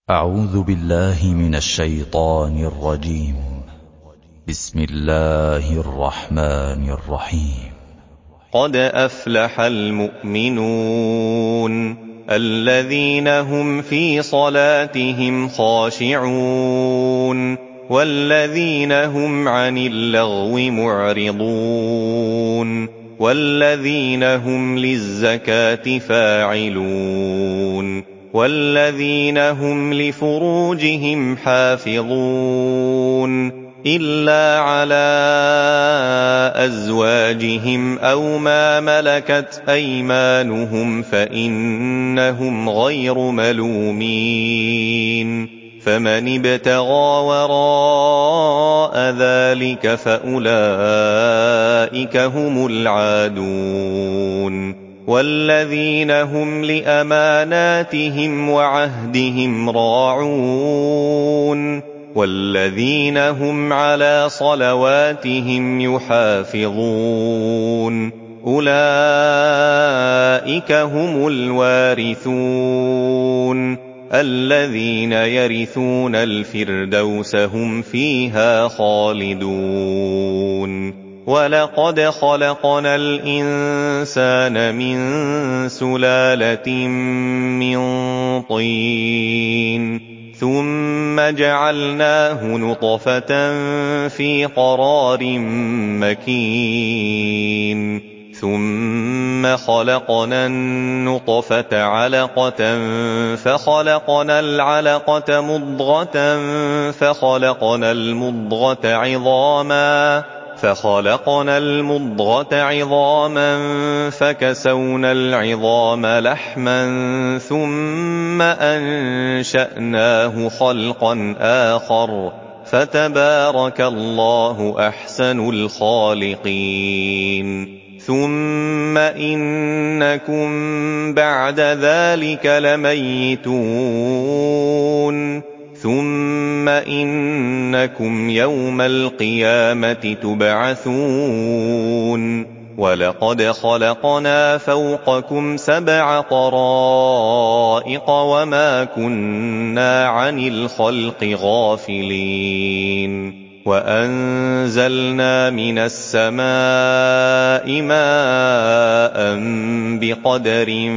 أعوذ بالله من الشيطان الرجيم. بسم الله الرحمن الرحيم. قد أفلح المؤمنون الذين هم في صلاتهم خاشعون والذين هم عن اللغو معرضون والذين هم للزكاة فاعلون والذين هم لفروجهم حافظون إلا على أزواجهم أو ما ملكت أيمانهم فإنهم غير ملومين فمن ابتغى وراء ذلك فأولئك هم العادون والذين هم لأماناتهم وعهدهم راعون والذين هم على صلواتهم يحافظون أولئك هم الوارثون الذين يرثون الفردوس هم فيها خالدون ولقد خلقنا الإنسان من سلالة من طين ثم جعلناه نطفة في قرار مكين ثم خلقنا النطفة علقة فخلقنا العلقة مضغة فخلقنا المضغة عظاما فكسونا العظام لحما ثم أنشأناه خلقا آخر فتبارك الله أحسن الخالقين ثم إنكم بعد ذلك لميتون ثم إنكم يوم القيامة تبعثون ولقد خلقنا فوقكم 7 طرائق وما كنا عن الخلق غافلين وأنزلنا من السماء ماء بقدر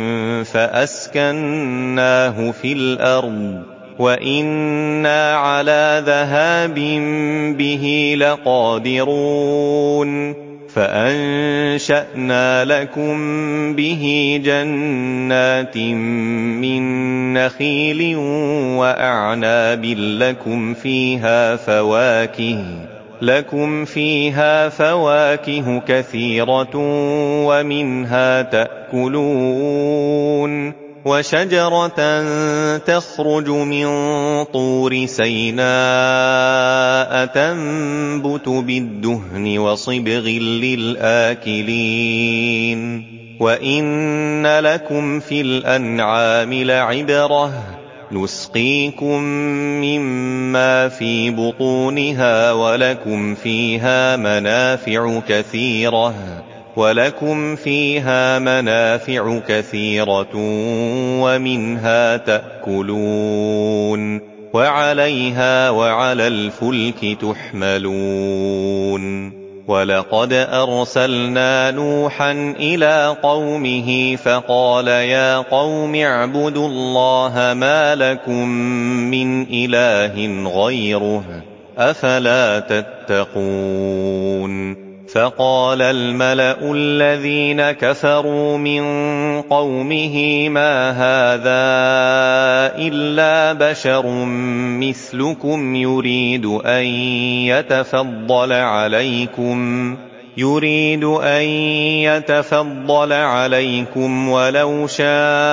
فأسكناه في الأرض وإنا على ذهاب به لقادرون فأنشأنا لكم به جنات من نخيل وأعناب لكم فيها فواكه كثيرة ومنها تأكلون وشجرة تخرج من طور سيناء تنبت بالدهن وصبغ للآكلين وإن لكم في الأنعام لعبرة نسقيكم مما في بطونها ولكم فيها منافع كثيرة ومنها تأكلون وعليها وعلى الفلك تحملون ولقد أرسلنا نوحا إلى قومه فقال يا قوم اعبدوا الله ما لكم من إله غيره أفلا تتقون فقال الملأ الذين كفروا من قومه ما هذا إلا بشر مثلكم يريد أن يتفضل عليكم ولو شاء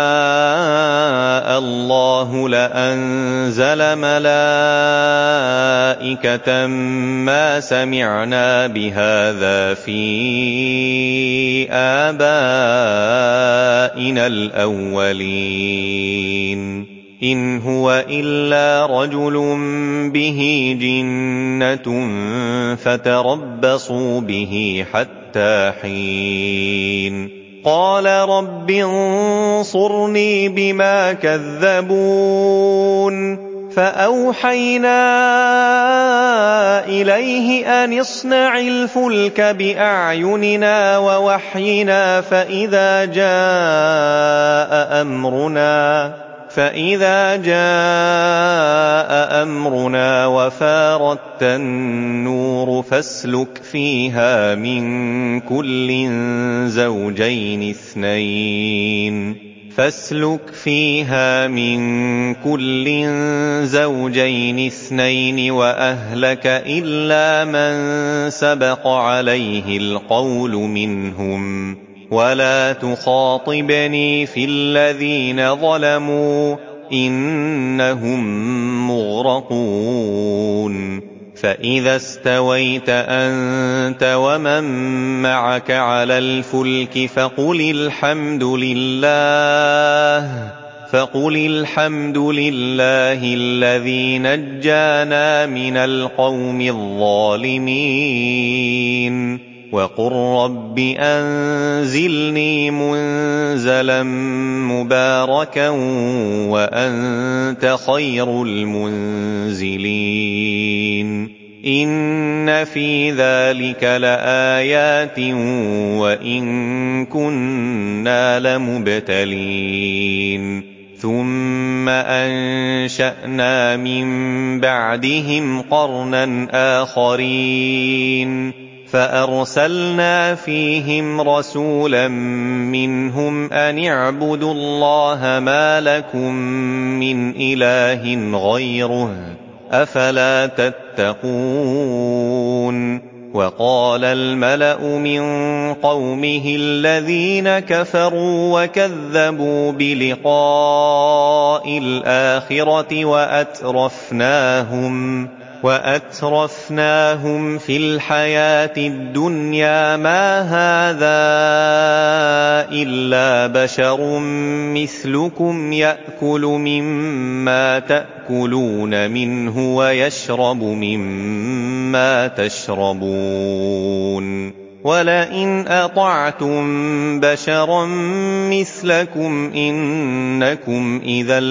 الله لأنزل ملائكة ما سمعنا بهذا في آبائنا الأولين إن هو إلا رجل به جنة فتربصوا به حتى حين قال رب انصرني بما كذبون فأوحينا إليه أن اصنع الفلك بأعيننا ووحينا فإذا جاء أمرنا وفارت النور فاسلك فيها من كل زوجين اثنين وأهلك إلا من سبق عليه القول منهم ولا تخاطبني في الذين ظلموا إنهم مغرقون فإذا استويت أنت ومن معك على الفلك فقل الحمد لله الذي نجانا من القوم الظالمين وقل رب أنزلني منزلا مباركا وأنت خير المنزلين إن في ذلك لآيات وإن كنا لمبتلين ثم أنشأنا من بعدهم قرنا آخرين فأرسلنا فيهم رسولا منهم أن اعبدوا الله ما لكم من إله غيره أفلا تتقون وقال الملأ من قومه الذين كفروا وكذبوا بلقاء الآخرة وأترفناهم في الحياة الدنيا ما هذا إلا بشر مثلكم يأكل مما تأكلون منه ويشرب مما تشربون ولئن أطعتم بشرا مثلكم إنكم إذا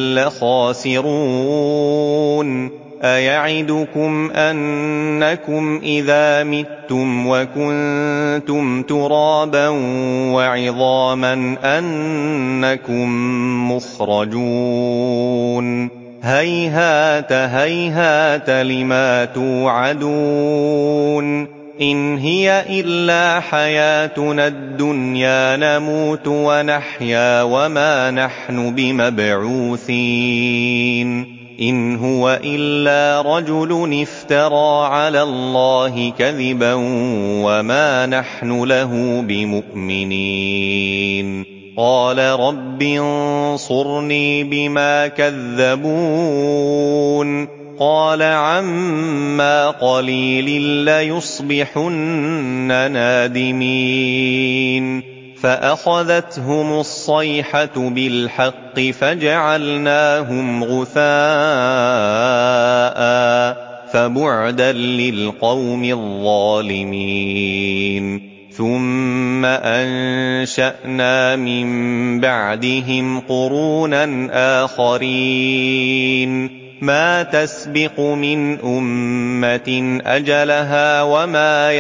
لخاسرون أيعدكم أنكم إذا متم وكنتم ترابا وعظاما أنكم مخرجون هيهات هيهات لما توعدون إن هي إلا حياتنا الدنيا نموت ونحيا وما نحن بمبعوثين إن هو إلا رجل افترى على الله كذبا وما نحن له بمؤمنين قال رب انصرني بما كذبون قال عما قليل ليصبحن نادمين فأخذتهم الصيحة بالحق فجعلناهم غثاء فبعدا للقوم الظالمين ثم أنشأنا من بعدهم قرونا آخرين ما تسبق من أمة أجلها وما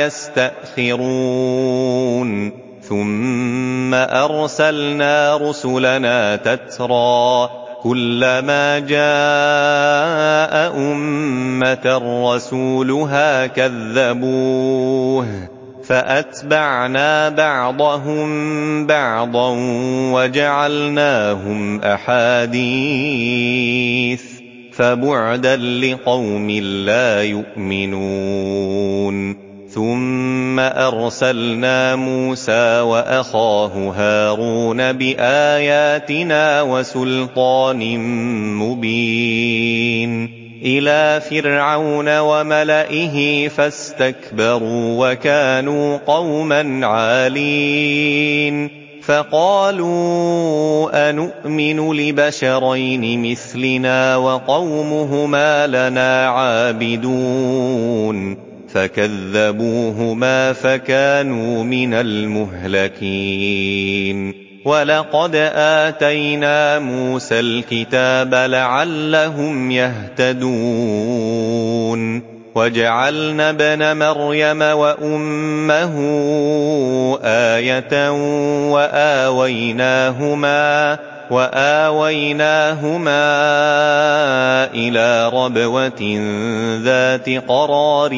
يستأخرون ثم أرسلنا رسلنا تترى كلما جاء أمة رسولها كذبوه فأتبعنا بعضهم بعضا وجعلناهم أحاديث فبعدا لقوم لا يؤمنون ثم أرسلنا موسى وأخاه هارون بآياتنا وسلطان مبين إلى فرعون وملئه فاستكبروا وكانوا قوما عالين فقالوا أنؤمن لبشرين مثلنا وقومهما لنا عابدون فكذبوهما فكانوا من المهلكين وَلَقَدْ آتَيْنَا مُوسَى الْكِتَابَ لَعَلَّهُمْ يَهْتَدُونَ وَجَعَلْنَا ابْنَ مَرْيَمَ وَأُمَّهُ آيَةً وَآوَيْنَاهُمَا إِلَىٰ رَبْوَةٍ ذَاتِ قَرَارٍ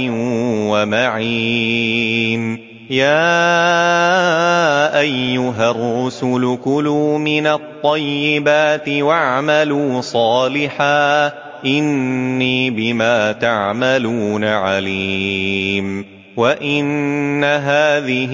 وَمَعِينٍ يَا أَيُّهَا الرُّسُلُ كُلُوا مِنَ الطَّيِّبَاتِ وَاعْمَلُوا صَالِحًا إِنِّي بِمَا تَعْمَلُونَ عَلِيمٌ وَإِنَّ هَٰذِهِ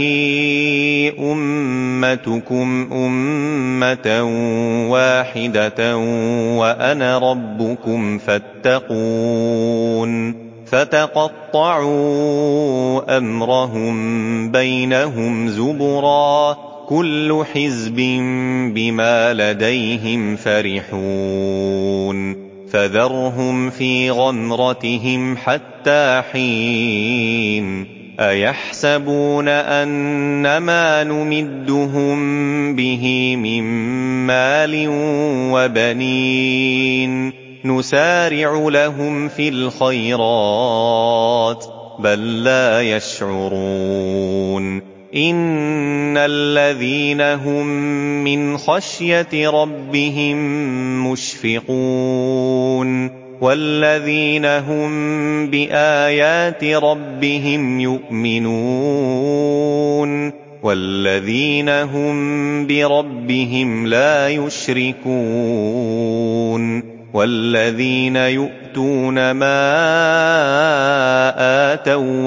أُمَّتُكُمْ أُمَّةً وَاحِدَةً وَأَنَا رَبُّكُمْ فَاتَّقُونِ فَتَقَطَّعُوا أَمْرَهُم بَيْنَهُمْ زُبُرًا كُلُّ حِزْبٍ بِمَا لَدَيْهِمْ فَرِحُونَ فَذَرْهُمْ فِي غَمْرَتِهِمْ حَتَّىٰ حِينٍ أَيَحْسَبُونَ أَنَّمَا نُمِدُّهُم بِهِ مِن مَّالٍ وَبَنِينَ نُسَارِعُ لَهُمْ فِي الْخَيْرَاتِ بَل لَّا يَشْعُرُونَ إِنَّ الَّذِينَ هُم مِّنْ خَشْيَةِ رَبِّهِم مُّشْفِقُونَ وَالَّذِينَ هُم بِآيَاتِ رَبِّهِمْ يُؤْمِنُونَ وَالَّذِينَ هُم بِرَبِّهِمْ لَا يُشْرِكُونَ وَالَّذِينَ يُؤْتُونَ مَا آتَوا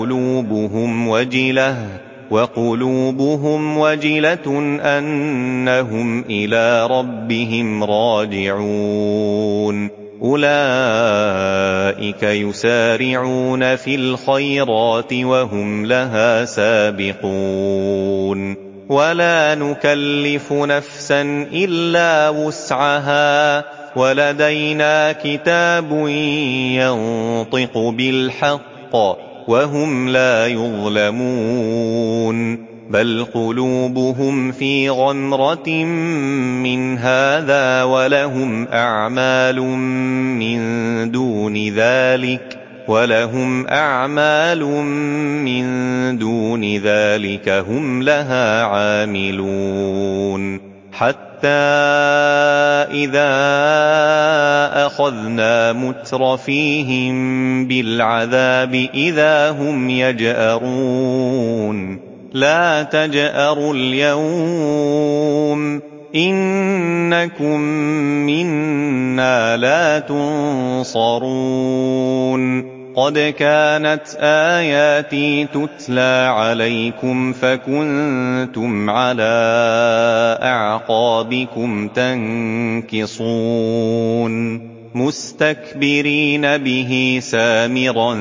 وَقُلُوبُهُمْ وَجِلَةٌ أَنَّهُمْ إِلَىٰ رَبِّهِمْ راجعون أُولَٰئِكَ يُسَارِعُونَ فِي الْخَيْرَاتِ وَهُمْ لَهَا سَابِقُونَ وَلَا نُكَلِّفُ نَفْسًا إِلَّا وُسْعَهَا وَلَدَيْنَا كِتَابٌ يَنطِقُ بِالْحَقِّ وَهُمْ لَا يُظْلَمُونَ بَلْ قُلُوبُهُمْ فِي غَمْرَةٍ مِّنْ هَٰذَا وَلَهُمْ أَعْمَالٌ مِّن دُونِ ذَٰلِكَ هُمْ لَهَا عَامِلُونَ حَتَّىٰ إِذَا أَخَذْنَا مُتْرَفِيهِم بِالْعَذَابِ إِذَا هُمْ يَجْأَرُونَ لَا تَجْأَرُوا الْيَوْمَ إِنَّكُم مِّنَّا لَا تُنصَرُونَ قَدْ كَانَتْ آيَاتِي تُتْلَىٰ عَلَيْكُمْ فَكُنتُمْ عَلَىٰ أَعْقَابِكُمْ تَنكِصُونَ مُسْتَكْبِرِينَ بِهِ سَامِرًا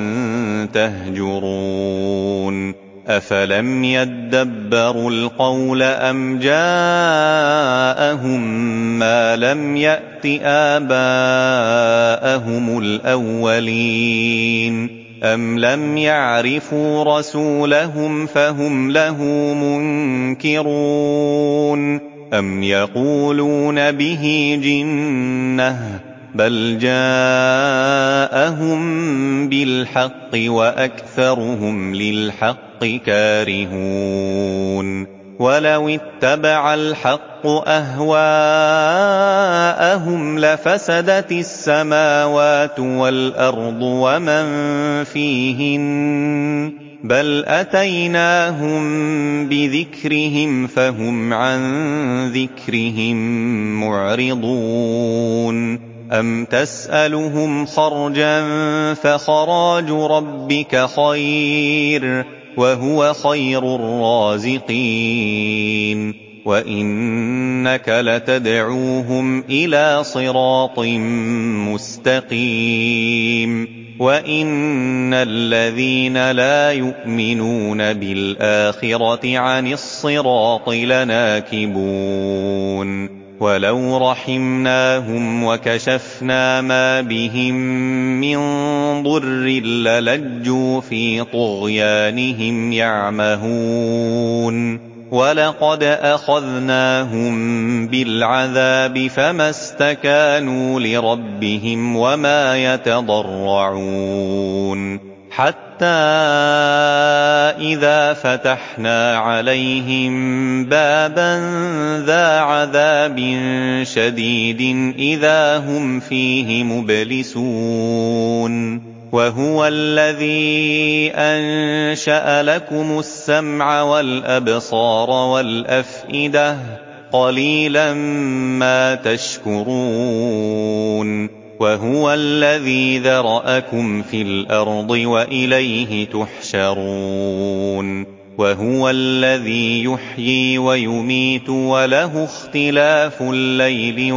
تَهْجُرُونَ أَفَلَمْ يَدَّبَّرُوا الْقَوْلَ أَمْ جَاءَهُم مَّا لَمْ يَأْتِ آبَاءَهُمُ الْأَوَّلِينَ أَمْ لَمْ يَعْرِفُوا رَسُولَهُمْ فَهُمْ لَهُ مُنكِرُونَ أَمْ يَقُولُونَ بِهِ جِنَّةٌ بَلْ جَاءَهُم بِالْحَقِّ وَأَكْثَرُهُمْ لِلْحَقِّ كَارِهُونَ وَلَوِ اتَّبَعَ الْحَقُّ أَهْوَاءَهُمْ لَفَسَدَتِ السَّمَاوَاتُ وَالْأَرْضُ وَمَن فِيهِنَّ بَلْ أَتَيْنَاهُم بِذِكْرِهِمْ فَهُمْ عَن ذِكْرِهِم مُّعْرِضُونَ أَمْ تَسْأَلُهُمْ خَرْجًا فَخَرَاجُ رَبِّكَ خَيْرٌ وَهُوَ خَيْرُ الرَّازِقِينَ وَإِنَّكَ لَتَدْعُوهُمْ إِلَىٰ صِرَاطٍ مُّسْتَقِيمٍ وَإِنَّ الَّذِينَ لَا يُؤْمِنُونَ بِالْآخِرَةِ عَنِ الصِّرَاطِ لَنَاكِبُونَ وَلَوْ رَحِمْنَاهُمْ وَكَشَفْنَا مَا بِهِم مِّن ضُرٍّ لَّلَجُّوا فِي طُغْيَانِهِمْ يَعْمَهُونَ وَلَقَدْ أَخَذْنَاهُم بِالْعَذَابِ فَمَا اسْتَكَانُوا لِرَبِّهِمْ وَمَا يَتَضَرَّعُونَ حَتَّى إِذَا فَتَحْنَا عَلَيْهِم بَابًا ذَا عَذَابٍ شَدِيدٍ إِذَا هُمْ فِيهِ مُبْلِسُونَ وَهُوَ الَّذِي أَنشَأَ لَكُمُ السَّمْعَ وَالْأَبْصَارَ وَالْأَفْئِدَةَ قَلِيلًا مَا تَشْكُرُونَ وَهُوَ الَّذِي ذَرَأَكُمْ فِي الْأَرْضِ وَإِلَيْهِ تُحْشَرُونَ وَهُوَ الَّذِي يُحْيِي وَيُمِيتُ وَلَهُ اخْتِلَافُ اللَّيْلِ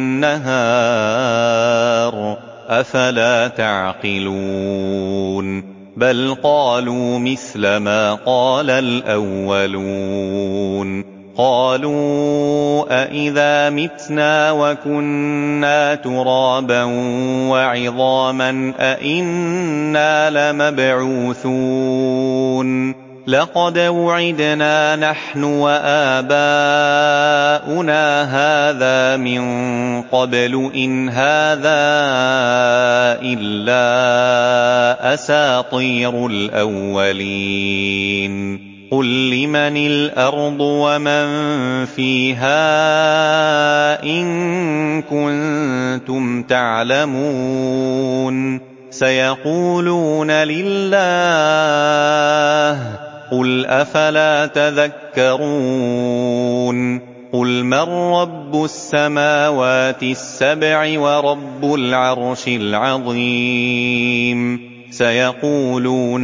وَالنَّهَارِ أَفَلَا تَعْقِلُونَ بَلْ قَالُوا مِثْلَ مَا قَالَ الْأَوَّلُونَ قَالُوا أَإِذَا مِتْنَا وَكُنَّا تُرَابًا وَعِظَامًا أَإِنَّا لَمَبْعُوثُونَ لَقَدْ وُعِدْنَا نَحْنُ وَآبَاؤُنَا هَٰذَا مِن قَبْلُ إِنْ هَٰذَا إِلَّا أَسَاطِيرُ الْأَوَّلِينَ قُل لِّمَنِ الْأَرْضُ وَمَن فِيهَا إِن كُنتُمْ تَعْلَمُونَ سَيَقُولُونَ لِلَّهِ قُلْ أَفَلَا تَذَكَّرُونَ قُلْ مَن رَّبُّ السَّمَاوَاتِ السَّبْعِ وَرَبُّ الْعَرْشِ الْعَظِيمِ سَيَقُولُونَ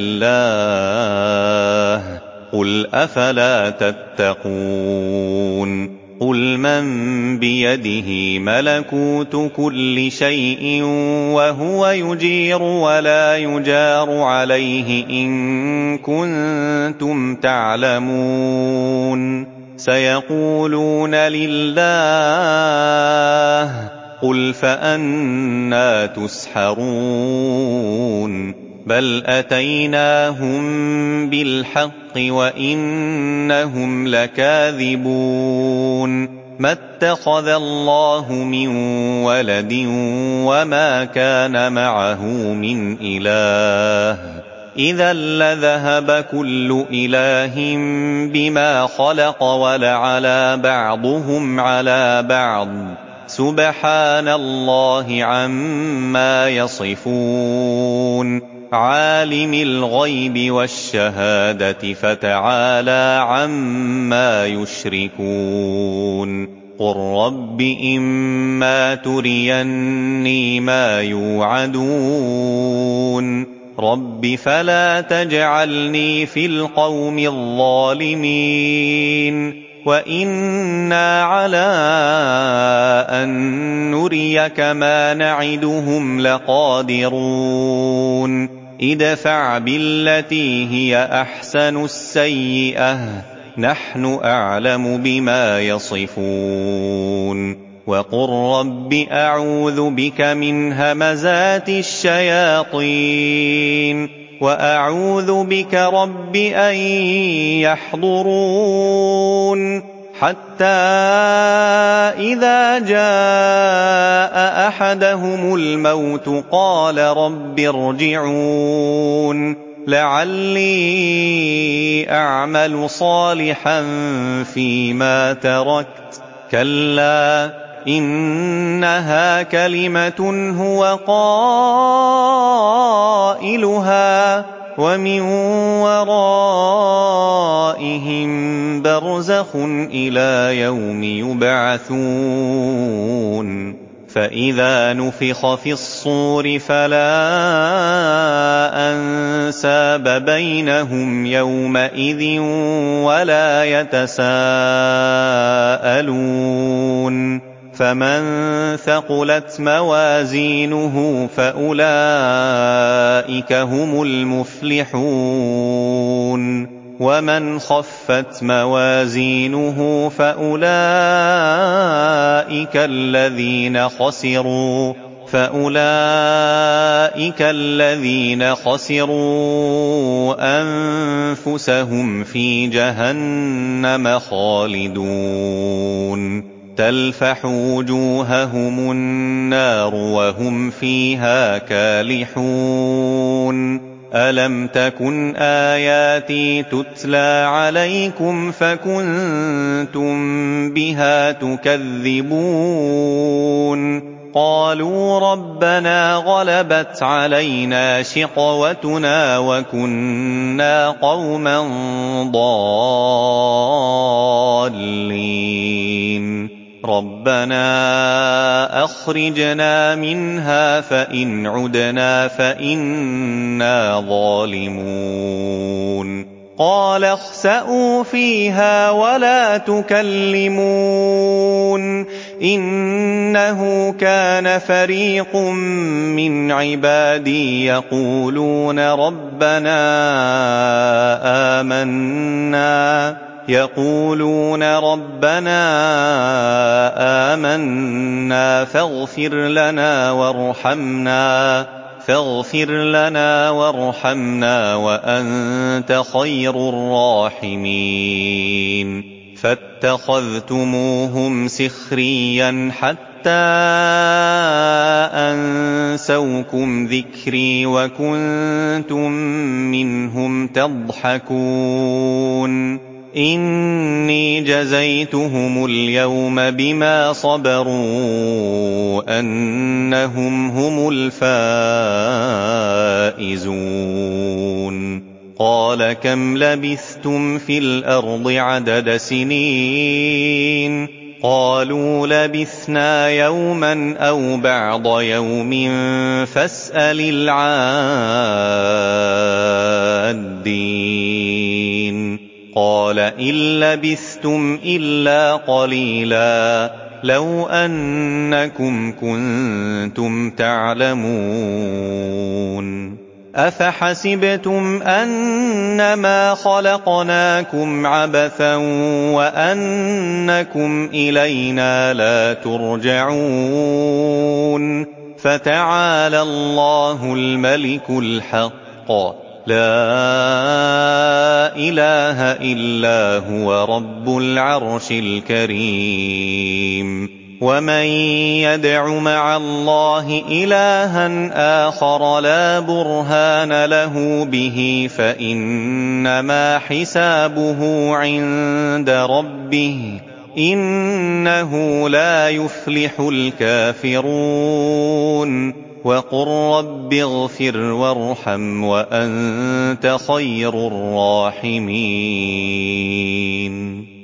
لِلَّهِ قُلْ أَفَلَا تَتَّقُونَ قُلْ مَن بِيَدِهِ مَلَكُوتُ كُلِّ شَيْءٍ وَهُوَ يُجِيرُ وَلَا يُجَارُ عَلَيْهِ إِن كُنتُمْ تعلمون سَيَقُولُونَ لِلَّهِ قُلْ فَأَنَّىٰ تُسْحَرُونَ بَلْ أَتَيْنَاهُم بِالْحَقِّ وَإِنَّهُمْ لَكَاذِبُونَ مَا اتَّخَذَ اللَّهُ مِن وَلَدٍ وَمَا كَانَ مَعَهُ مِنْ إِلَٰهٍ إِذًا لَّذَهَبَ كُلُّ إِلَٰهٍ بِمَا خَلَقَ وَلَعَلَا بَعْضُهُمْ عَلَىٰ بَعْضٍ سُبْحَانَ اللَّهِ عَمَّا يَصِفُونَ عَالِمِ الْغَيْبِ وَالشَّهَادَةِ فَتَعَالَىٰ عَمَّا يُشْرِكُونَ قُل رَّبِّ إِمَّا تُرِيَنِّي مَا يُوعَدُونَ رَبِّ فَلَا تَجْعَلْنِي فِي الْقَوْمِ الظَّالِمِينَ وَإِنَّا عَلَىٰ أَن نُّرِيَكَ مَا نَعِدُهُمْ لَقَادِرُونَ ادْفَعْ بِالَّتِي هِيَ أَحْسَنُ السَّيِّئَةَ نَحْنُ أَعْلَمُ بِمَا يَصِفُونَ وَقُل رَّبِّ أَعُوذُ بِكَ مِنْ هَمَزَاتِ الشَّيَاطِينِ وَأَعُوذُ بِكَ رَبِّ أَن يَحْضُرُونِ حَتَّىٰ إِذَا جَاءَ أَحَدَهُمُ الْمَوْتُ قَالَ رَبِّ ارْجِعُونِ لَعَلِّي أَعْمَلُ صَالِحًا فِيمَا تَرَكْتُ كَلَّا إِنَّهَا كَلِمَةٌ هُوَ قَائِلُهَا وَمِن وَرَائِهِم بَرْزَخٌ إِلَىٰ يَوْمِ يُبْعَثُونَ فَإِذَا نُفِخَ فِي الصُّورِ فَلَا أَنسَابَ بَيْنَهُمْ يَوْمَئِذٍ وَلَا يَتَسَاءَلُونَ فَمَن ثَقُلَتْ مَوَازِينُهُ فَأُولَٰئِكَ هُمُ الْمُفْلِحُونَ وَمَنْ خَفَّتْ مَوَازِينُهُ فَأُولَٰئِكَ الَّذِينَ خَسِرُوا فأولئك الذين خسروا أنفسهم في جهنم خالدون تلفح وجوههم النار وهم فيها كالحون ألم تكن آياتي تتلى عليكم فكنتم بها تكذبون قالوا ربنا غلبت علينا شقوتنا وكنا قوما ضالين ربنا أخرجنا منها فإن عدنا فإنا ظالمون قال اخسئوا فيها ولا تكلمون إنه كان فريق من عبادي يقولون ربنا آمنا فاغفر لنا وارحمنا وأنت خير الراحمين فاتخذتموهم سخريا حتى أنسوكم ذكري وكنتم منهم تضحكون إني جزيتهم اليوم بما صبروا أنهم هم الفائزون قال كم لبثتم في الأرض عدد سنين قالوا لبثنا يوما أو بعض يوم فاسأل العادين قال إن لبثتم إلا قليلا لو أنكم كنتم تعلمون أفحسبتم أنما خلقناكم عبثا وأنكم إلينا لا ترجعون فتعالى الله الملك الحق لا إله إلا هو رب العرش الكريم ومن يدع مع الله إلها آخر لا برهان له به فإنما حسابه عند ربه إنه لا يفلح الكافرون وقل رب اغفر وارحم وأنت خير الراحمين